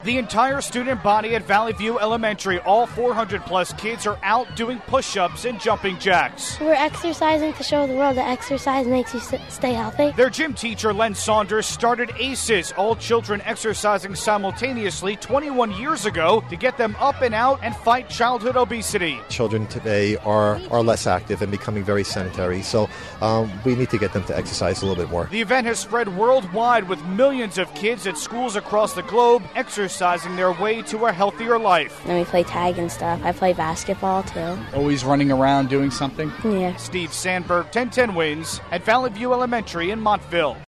The entire student body at Valley View Elementary, all 400-plus kids, are out doing push-ups and jumping jacks. We're exercising to show the world that exercise makes you stay healthy. Their gym teacher, Len Saunders, started ACES, all children exercising simultaneously 21 years ago to get them up and out and fight childhood obesity. Children today are less active and becoming very sedentary, so we need to get them to exercise a little bit more. The event has spread worldwide with millions of kids at schools across the globe exercising their way to a healthier life. And we play tag and stuff. I play basketball too. Always running around doing something? Yeah. Steve Sandberg, 1010 Wins at Valley View Elementary in Montville.